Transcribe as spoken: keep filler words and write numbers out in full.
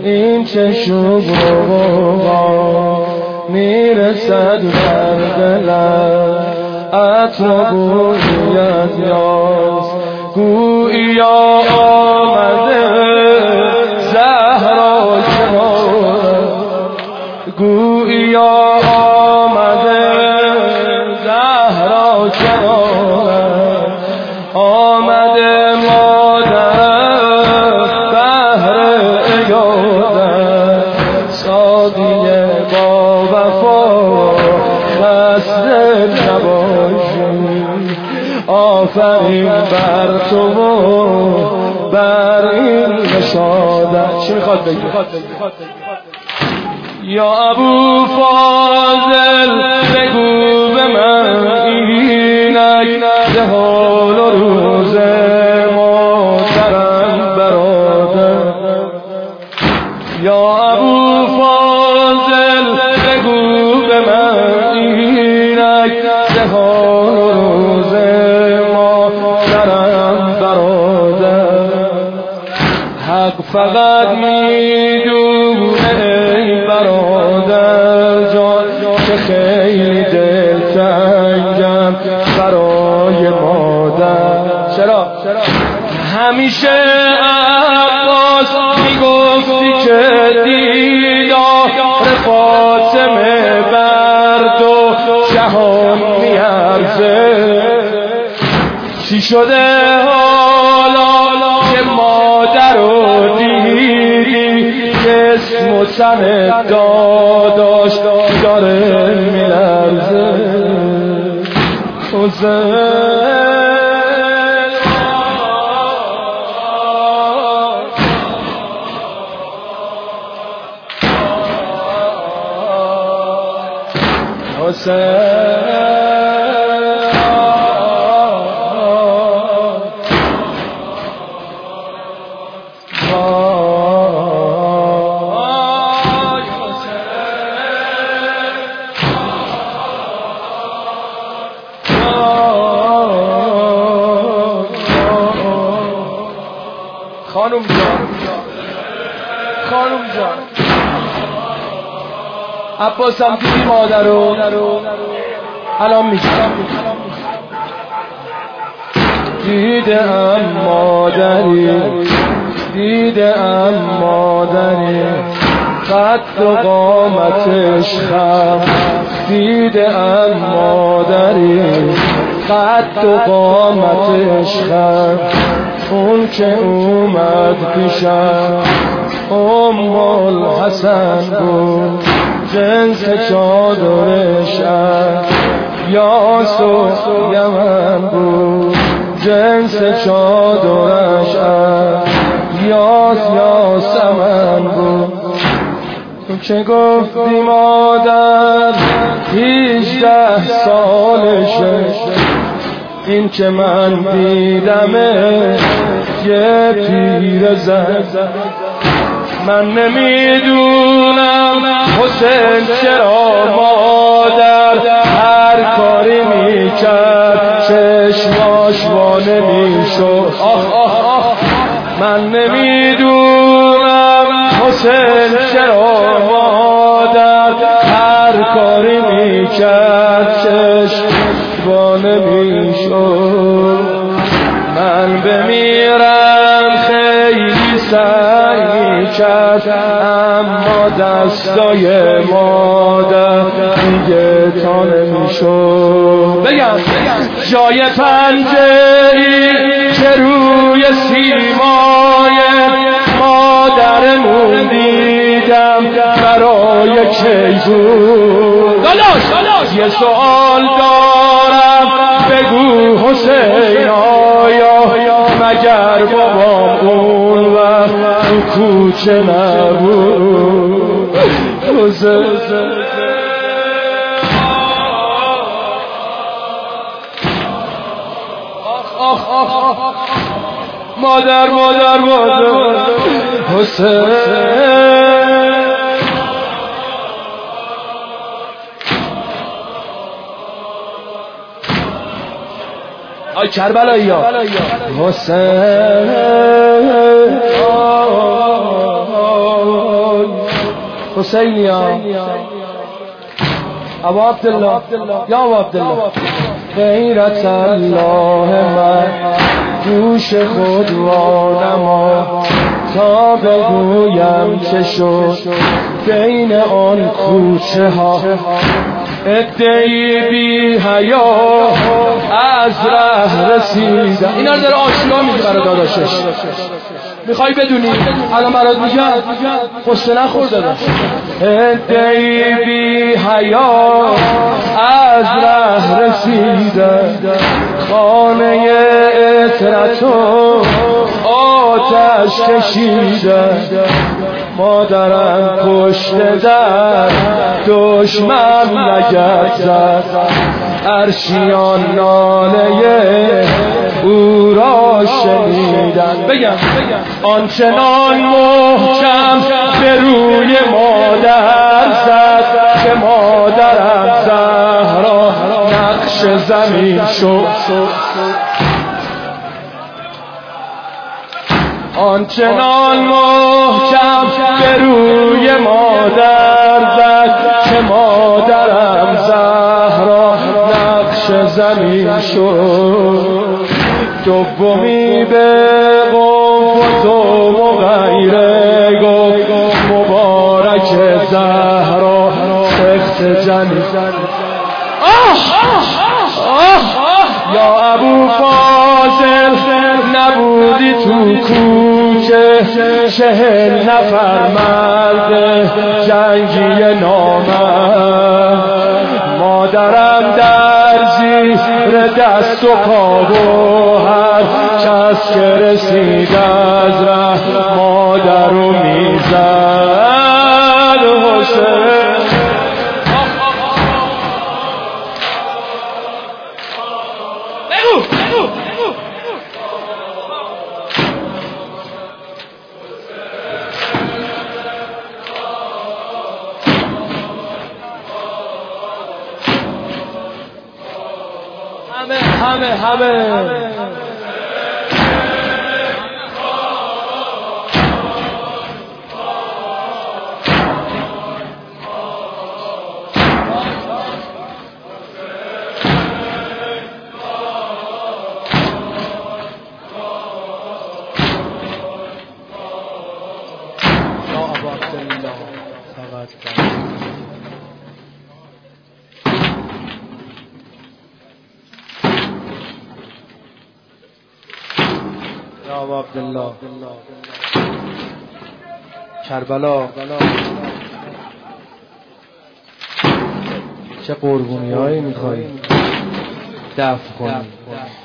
این چه شوق میرسد بر دلم عطر گویت یاست گویا آمده زهرا کنار گویا آمده زهرا کنار آمده مادر بهر ایادت ساقی با وفا خسته نباشی آفرین بر تو بر این نشادت. چی میخواد بگی؟ یا ابو فاضل بگو به من اینک ده حال و روز محترم برادر. یا ابو فاضل بگو به من اینک ده حال و روز محترم برادر. حق فقط میدونه ای برادر جان که خیلی دلتنگم برای مادر. چرا؟ همیشه عباس میگفتی که دیدار فاطمه بر دو جهان میارزه. چی شده حالا که مادر رو دیدی اسم و تن داداش داره میلرزه. خانم جان خانم جان عباسم دیدی مادر رو الان میگم دیدم مادری دیدم مادری قد و قامتش خم دیدم مادری قد و قامتش خم اون که اومد پیشم ام الحسن بود جنس چادرش یاس و یمن بود جنس چادرش یاس یاسمن بود. تو که گفتی مادر هیجده سالشه این که من دیدمه یه پیر زن. من نمیدونم حسین چرا مادر هر کاری میکرد چشماش وانه میشد. آه آه آه من نمیدونم حسین چرا مادر هر کاری میکرد چشماش وانه میشد. من بمیرم خیلی سعی میکرد اما دستای مادر دیگه تا نمیشد. بگم جای پنجه‌ای که روی سیمای مادرمون دیدم برای کی بود. داداش یه سوال دارم بگو حسین آیا مگر بابام اون وقت تو کوچه نبود؟ حسین آخ آخ آخ مادر مادر مادر حسین آی کربلایی ها حسین حسینی ها ابو عبدالله یا ابو عبدالله غیرت الله من گوش خود را نما تا بگویم چه شد بین آن کوچه ها ادعی بی حیا از ره رسیدم. اینا رو داره آشنا میگه برای داداشش. میخوای بدونی الان برات میگم قصه نخور داداش. ادعی بی حیا از ره رسیدم خانه عطرتو آتش کشیدم مادرم پشت در دشمن لگد زد عرشیان ناله او را شنیدن. بگم آنچنان محکم به روی مادر زد که مادرم زهرا نقش زمین شد. آنچنان محکم به روی مادر زد که مادرم زهرا نقش زمین شد. دومی به قوت و مغیره گفت مبارک زهرا سخت جنی. یا ابو فاضل نبودی تو کوچه چهل نفر مرد جنگی نامرد مادرم در زیر دست و پا و هر کس که رسید از ره مادر رو میزد. حسین همه همه همه یا ابو عبدالله کربلا چه قربونی هایی میخوایی دفع کنی.